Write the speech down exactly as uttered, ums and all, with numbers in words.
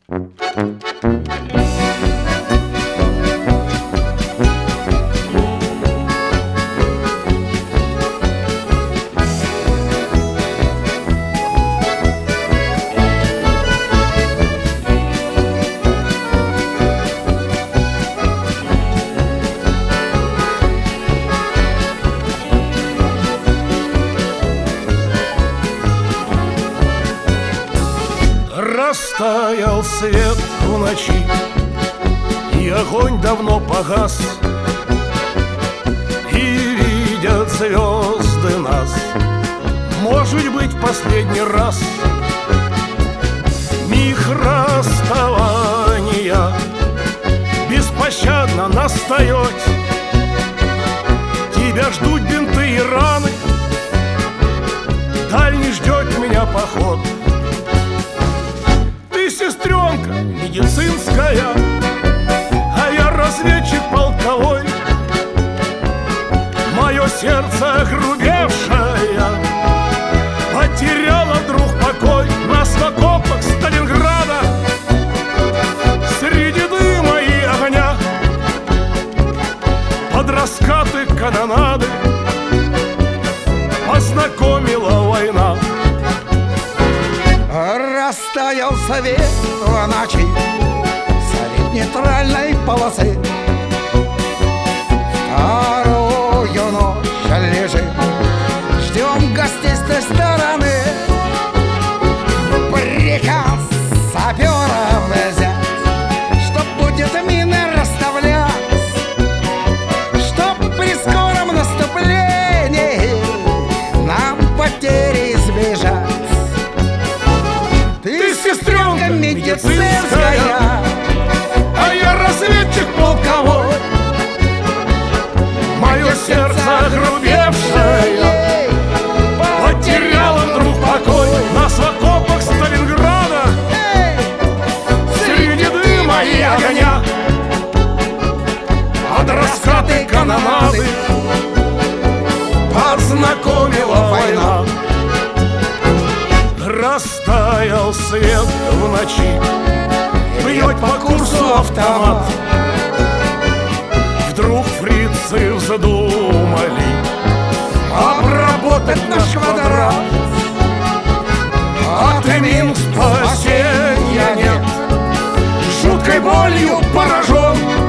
Растаял свет в ночи, и огонь давно погас, и видят звезды нас, может быть, в последний раз. Миг расставания беспощадно настает. Тебя ждут бинты и раны, дальний ждет меня поход. Сестренка медицинская, а я разведчик полковой. Мое сердце огрубевшее потеряло вдруг покой. Нас в окопах Сталинграда среди дыма и огня под раскаты канонады познакомила война. Растаял свет в ночи средь нейтральной полосы. Вторую ночь лежим, ждем гостей с той стороны. Приказ саперов взять, чтоб будет мины расставлять, чтоб при скором наступлении нам потери избежать. Ты, сестренка медицинская, а я разведчик полковой. Мое сердце огрубевшее потеряло вдруг покой. Нас в окопах Сталинграда среди дыма и огня под раскаты канонады познакомила война. Растаял свет в ночи, бьет по курсу автомат. Вдруг фрицы задумали обработать наш квадрат. От мин спасения нет, жуткой болью поражен